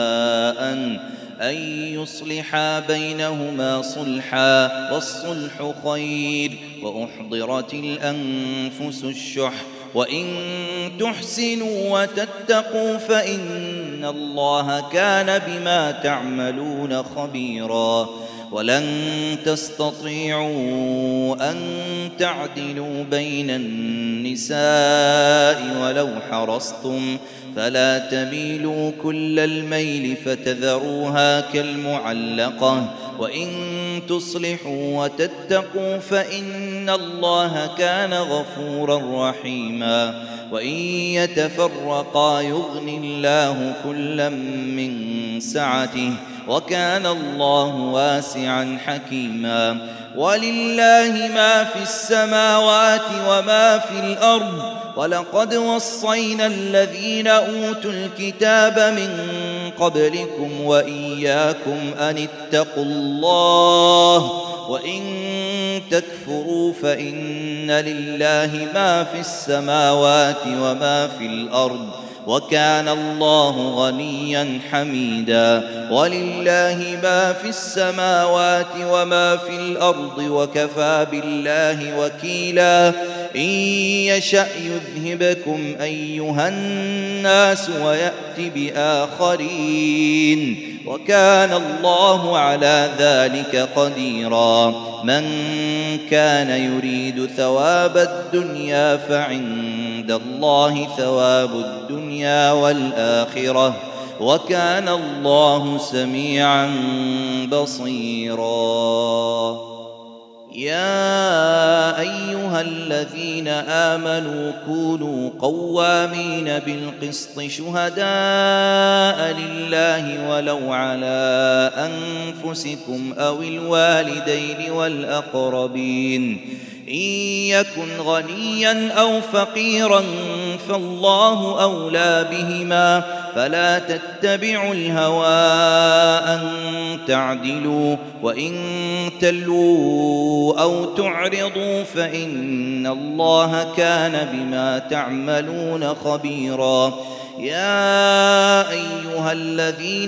أن يصلحا بينهما صلحا والصلح خير وأحضرت الأنفس الشح وإن تحسنوا وتتقوا فإن الله كان بما تعملون خبيرا. ولن تستطيعوا أن تعدلوا بين النساء ولو حرصتم فلا تميلوا كل الميل فتذروها كالمعلقة وإن تصلحوا وتتقوا فإن الله كان غفورا رحيما. وإن يتفرقا يغن الله كلا من سعته وكان الله واسعا حكيما. ولله ما في السماوات وما في الأرض ولقد وصينا الذين أوتوا الكتاب من قبلكم وإياكم أن اتقوا الله وإن تكفروا فإن لله ما في السماوات وما في الأرض وكان الله غنيا حميدا. ولله ما في السماوات وما في الأرض وكفى بالله وكيلا. إن يشأ يذهبكم أيها الناس ويأت بآخرين وكان الله على ذلك قديرا. من كان يريد ثواب الدنيا فعند الله ثواب الدنيا والآخرة وكان الله سميعا بصيرا. يا أيها الذين آمنوا كونوا قوامين بالقسط شهداء لله ولو على أنفسكم أو الوالدين والأقربين إن يكن غنيا أو فقيرا فالله أولى بهما فلا تتبعوا الهوى أن تعدلوا وإن تلووا أو تعرضوا فإن الله كان بما تعملون خبيرا. يا أيها الذين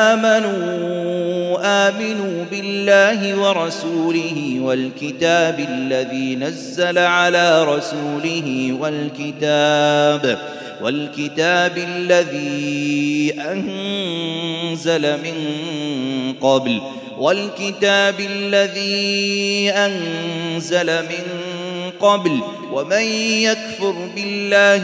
آمنوا بالله ورسوله والكتاب الذي نزل على رسوله والكتاب الذي أنزل من قبل ومن يكفر بالله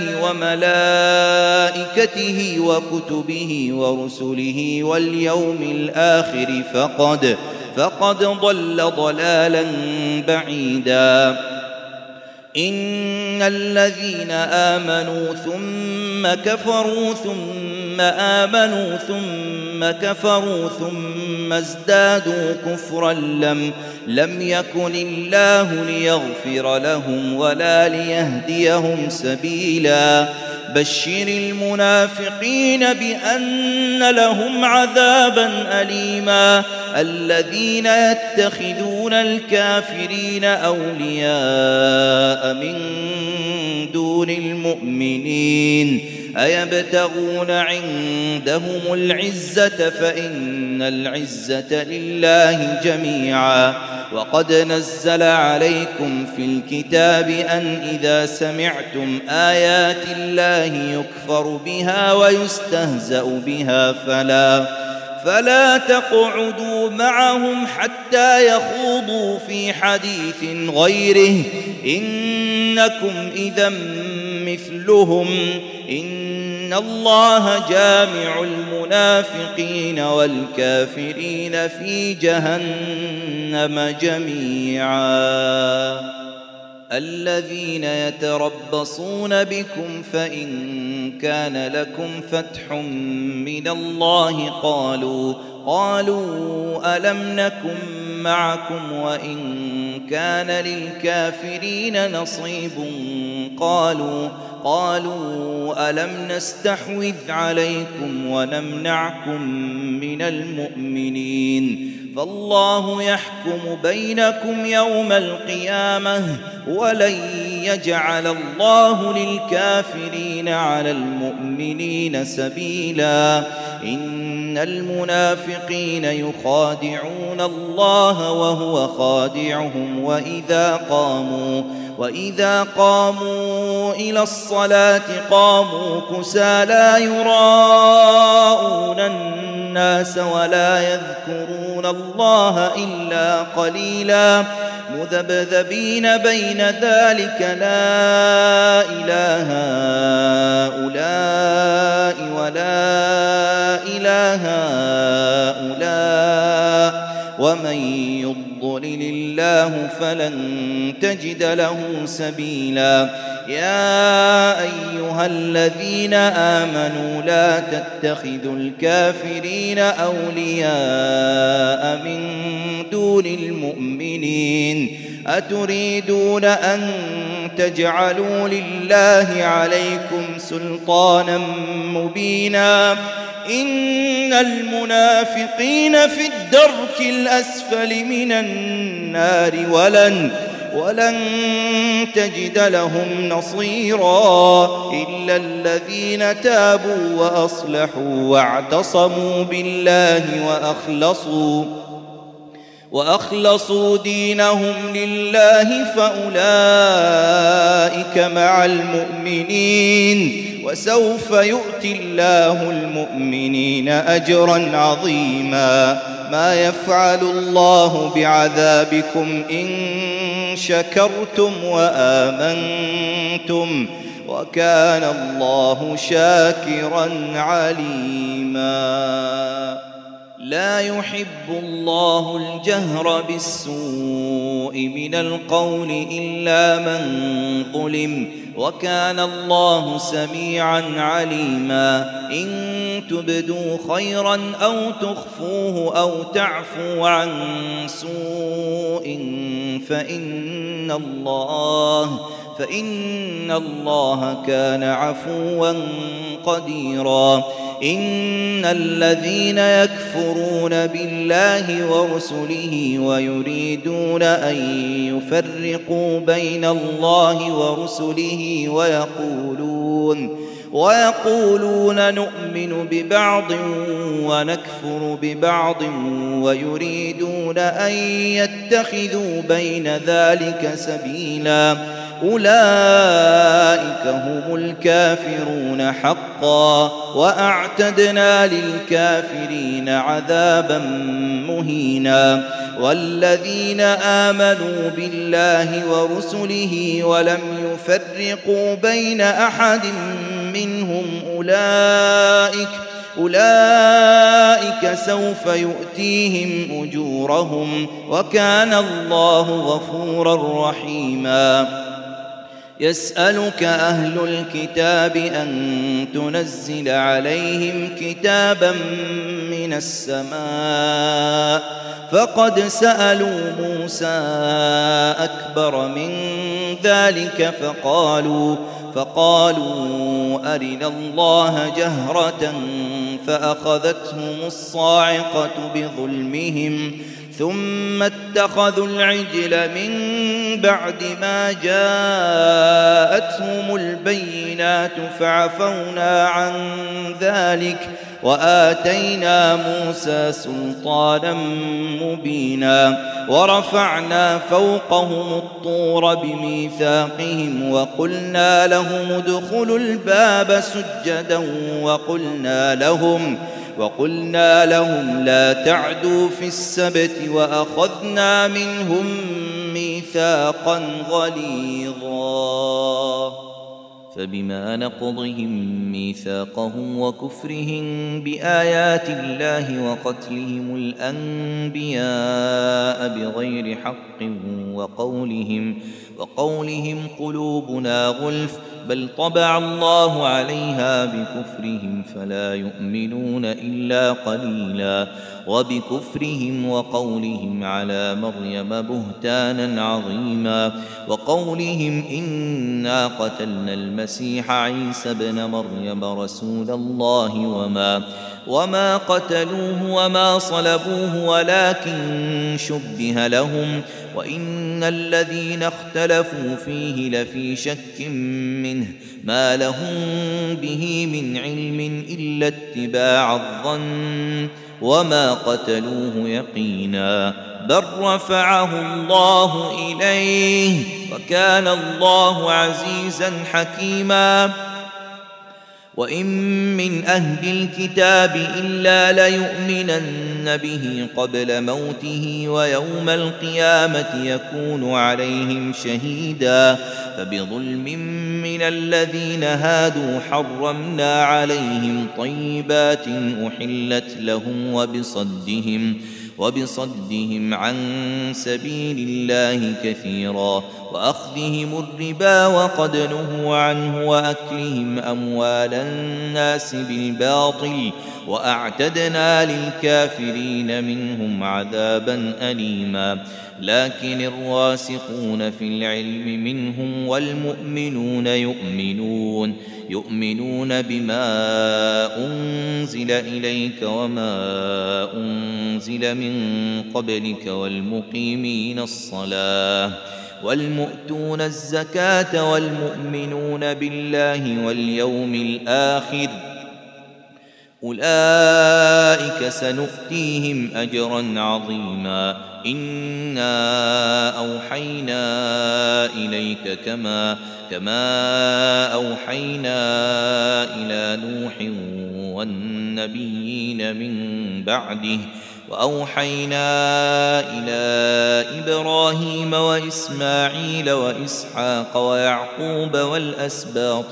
وملائكته وكتبه ورسله واليوم الآخر فقد ضل ضلالا بعيدا. إن الذين آمنوا ثم كفروا ثم آمنوا ثم كفروا ثم ازدادوا كفرا لم يكن الله ليغفر لهم ولا ليهديهم سبيلا. بشر المنافقين بأن لهم عذابا أليما. الذين يتخذون الكافرين أولياء من دون المؤمنين أيبتغون عندهم العزة فإن العزة لله جميعا وقد نزل عليكم في الكتاب أن إذا سمعتم آيات الله يكفر بها ويستهزأ بها فلا تقعدوا معهم حتى يخوضوا في حديث غيره إنكم إذا مثلهم إن الله جامع المنافقين والكافرين في جهنم جميعا الذين يتربصون بكم فإن كان لكم فتح من الله قالوا ألم نكن معكم وإن كان للكافرين نصيب قالوا ألم نستحوذ عليكم ونمنعكم من المؤمنين فالله يحكم بينكم يوم القيامة ولن يجعل الله للكافرين على المؤمنين سبيلا إن المنافقين يخادعون الله وهو خادعهم وإذا قاموا إلى الصلاة قاموا كسالى يراءون الناس ولا يذكرون الله إلا قليلا مذبذبين بين ذلك لا إله هؤلاء ولا إله هؤلاء ومن يضلل الله فلن تجد له سبيلا يا أيها الذين آمنوا لا تتخذوا الكافرين أولياء من دون المؤمنين أتريدون أن تجعلوا لله عليكم سلطانا مبينا إن المنافقين في الدرك الأسفل من النار ولن تجد لهم نصيرا إلا الذين تابوا وأصلحوا واعتصموا بالله وأخلصوا دينهم لله فأولئك مع المؤمنين وسوف يؤتي الله المؤمنين أجرا عظيما ما يفعل الله بعذابكم إن شكرتم وآمنتم وكان الله شاكرا عليما لا يحب الله الجهر بالسوء من القول إلا من ظلم وكان الله سميعا عليما إن تبدوا خيرا أو تخفوه أو تعفوا عن سوء فإن الله كان عفوا قديرا إن الذين يكفرون بالله ورسله ويريدون أن يفرقوا بين الله ورسله ويقولون نؤمن ببعض ونكفر ببعض ويريدون أن يتخذوا بين ذلك سبيلا أولئك هم الكافرون حقا وأعتدنا للكافرين عذابا مهينا والذين آمنوا بالله ورسله ولم يفرقوا بين أحد منهم أولئك سوف يؤتيهم أجورهم وكان الله غفورا رحيما يسألك أهل الكتاب أن تنزل عليهم كتابا من السماء فقد سألوا موسى أكبر من ذلك فقالوا أرنا الله جهرة فأخذتهم الصاعقة بظلمهم ثم اتخذوا العجل من بعد ما جاءتهم البينات فعفونا عن ذلك وآتينا موسى سلطانا مبينا ورفعنا فوقهم الطور بميثاقهم وقلنا لهم ادخلوا الباب سجدا وقلنا لهم لا تعدوا في السبت وأخذنا منهم ميثاقا غليظا فبما نقضهم ميثاقهم وكفرهم بآيات الله وقتلهم الأنبياء بغير حق وقولهم قلوبنا غلف بل طبع الله عليها بكفرهم فلا يؤمنون إلا قليلا وبكفرهم وقولهم على مريم بهتانا عظيما وقولهم إنا قتلنا المسيح عيسى ابن مريم رسول الله وما قتلوه وما صلبوه ولكن شبه لهم وإن الذين اختلفوا فيه لفي شك منه ما لهم به من علم إلا اتباع الظن وما قتلوه يقينا بل رفعه الله إليه وكان الله عزيزا حكيما وإن من أهل الكتاب إلا ليؤمنن به قبل موته ويوم القيامة يكون عليهم شهيدا فبظلم من الذين هادوا حرمنا عليهم طيبات أحلت لهم وبصدهم عن سبيل الله كثيرا وأخذهم الربا وقد نهوا عنه وأكلهم أموال الناس بالباطل وأعتدنا للكافرين منهم عذابا أليما لكن الراسخون في العلم منهم والمؤمنون يؤمنون بما أنزل إليك وما أنزل من قبلك والمقيمين الصلاة والمؤتون الزكاة والمؤمنون بالله واليوم الآخر أولئك سنؤتيهم أجرا عظيما إنا أوحينا إليك كما أوحينا إلى نوح والنبيين من بعده وأوحينا إلى إبراهيم وإسماعيل وإسحاق ويعقوب والأسباط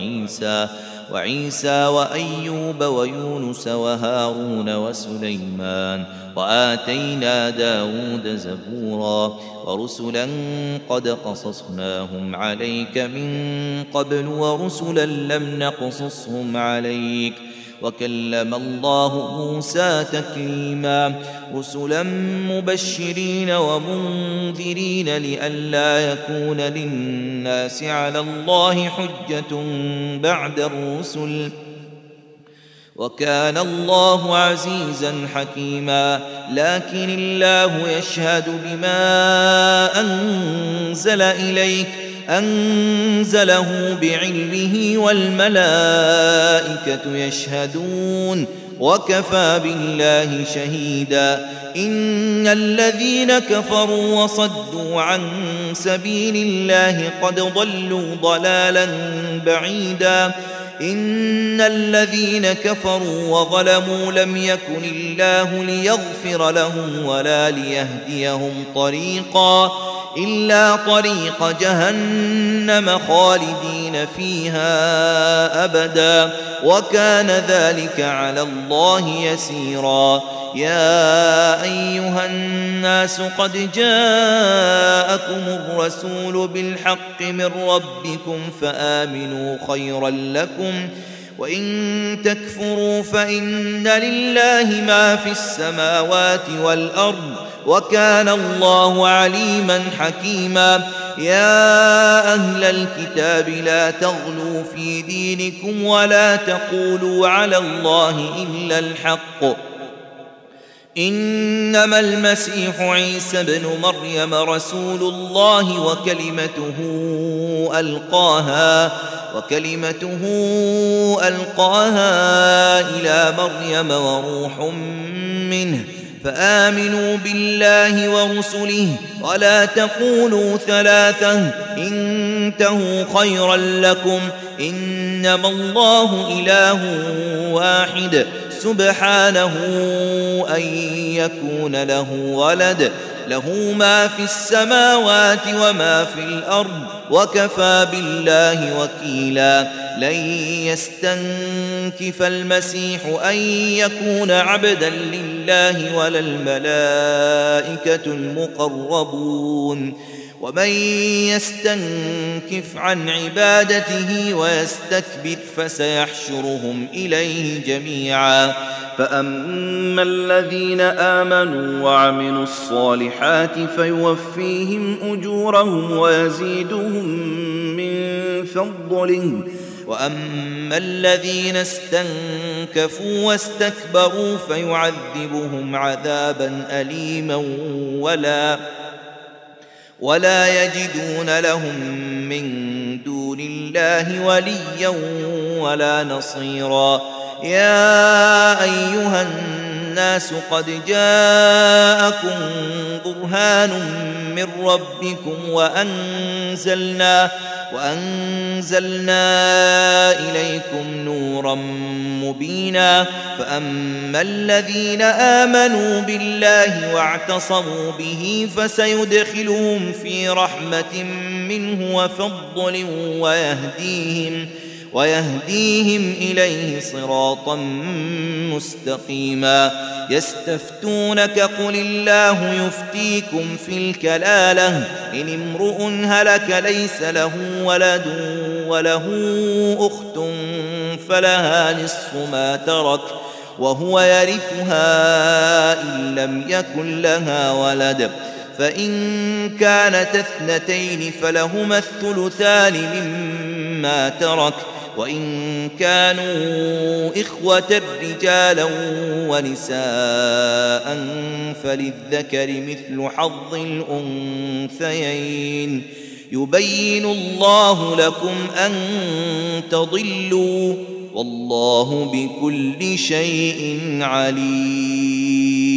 وعيسى وأيوب ويونس وهارون وسليمان وآتينا داود زبورا ورسلا قد قصصناهم عليك من قبل ورسلا لم نقصصهم عليك وكلم الله موسى تكليما رسلا مبشرين ومنذرين لئلا يكون للناس على الله حجة بعد الرسل وكان الله عزيزا حكيما لكن الله يشهد بما أنزل إليك أنزله بعلمه والملائكة يشهدون وكفى بالله شهيدا إن الذين كفروا وصدوا عن سبيل الله قد ضلوا ضلالا بعيدا إن الذين كفروا وظلموا لم يكن الله ليغفر لهم ولا ليهديهم طريقا إلا طريق جهنم خالدين فيها أبدا وكان ذلك على الله يسيرا يا أيها الناس قد جاءكم الرسول بالحق من ربكم فآمنوا خيرا لكم وإن تكفروا فإن لله ما في السماوات والأرض وكان الله عليما حكيما يا أهل الكتاب لا تغلوا في دينكم ولا تقولوا على الله إلا الحق إنما المسيح عيسى بن مريم رسول الله وكلمته ألقاها إلى مريم وروح منه فآمنوا بالله ورسله ولا تقولوا ثلاثة انتهوا خيرا لكم إنما الله إله واحد سبحانه أن يكون له ولد له ما في السماوات وما في الأرض وكفى بالله وكيلا لن يستنكف المسيح أن يكون عبدا لله ولا الملائكة المقربون ومن يستنكف عن عبادته ويستكبر فسيحشرهم إليه جميعا فأما الذين آمنوا وعملوا الصالحات فيوفيهم أجورهم ويزيدهم من فضله وأما الذين استنكفوا واستكبروا فيعذبهم عذابا أليما ولا يجدون لهم من دون الله وليا ولا نصيرا يا أيها الناس قد جاءكم برهان من ربكم وأنزلنا إليكم نورا مبينا فأما الذين آمنوا بالله واعتصموا به فسيدخلهم في رحمة منه وفضل ويهديهم إليه صراطا مستقيما يستفتونك قل الله يفتيكم في الكلالة إن امرؤ هلك ليس له ولد وله أخت فلها نصف ما ترك وهو يرثها إن لم يكن لها ولد فإن كانت اثنتين فلهما الثلثان مما ترك وإن كانوا إخوة رجالا ونساء فللذكر مثل حظ الأنثيين يبين الله لكم أن تضلوا والله بكل شيء عليم